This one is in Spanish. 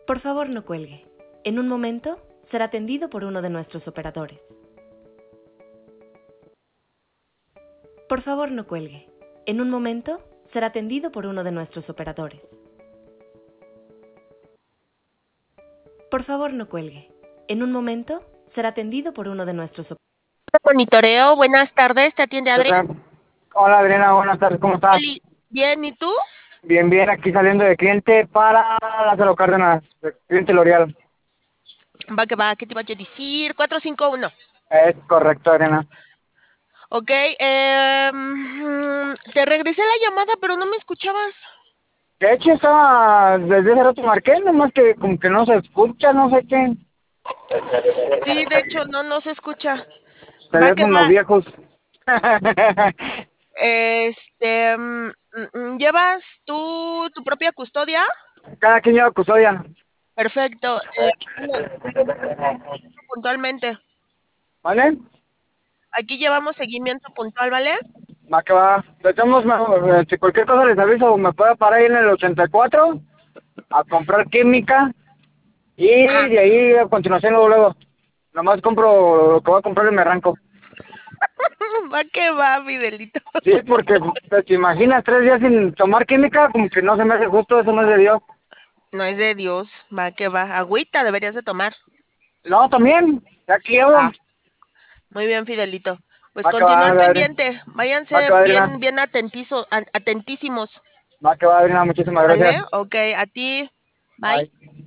Por favor, no cuelgue. En un momento será atendido por uno de nuestros operadores. Por favor, no cuelgue. En un momento será atendido por uno de nuestros operadores. Por favor, no cuelgue. En un momento será atendido por uno de nuestros operadores. Monitoreo, buenas tardes, te atiende Adri. Hola Adriana, buenas tardes, ¿cómo estás? Bien, ¿y tú? Bien, bien, aquí saliendo de cliente para Lázaro Cárdenas, de cliente L'Oreal. Va, ¿qué te iba a decir? 451. Es correcto, Adriana. Ok, te regresé la llamada, pero no me escuchabas. De hecho, estaba, desde hace rato marqué, nomás que como que no se escucha, no sé qué. Sí, de hecho, no se escucha. Va que Teléfonos va. viejos. ¿Llevas tú tu propia custodia? Cada quien lleva custodia. Perfecto. Puntualmente. ¿Vale? Aquí llevamos seguimiento puntual, ¿vale? Va que va. De todos modos, si cualquier cosa les aviso, me puedo parar ahí en el 84 a comprar química y Ajá. de ahí a continuación luego. Nomás compro lo que voy a comprar y me arranco. Va que va, Fidelito. Sí, porque pues, te imaginas 3 días sin tomar química, como que no se me hace justo, eso no es de Dios. No es de Dios, va que va. Agüita deberías de tomar. No, también, aquí llevo. Ah, muy bien, Fidelito. Pues Va que va, continúa al Adri. pendiente. Va Váyanse que va, Adriana. bien atentísimos. Va que va, Adriana. Muchísimas ¿Vale? gracias. Ok, a ti. Bye. Bye.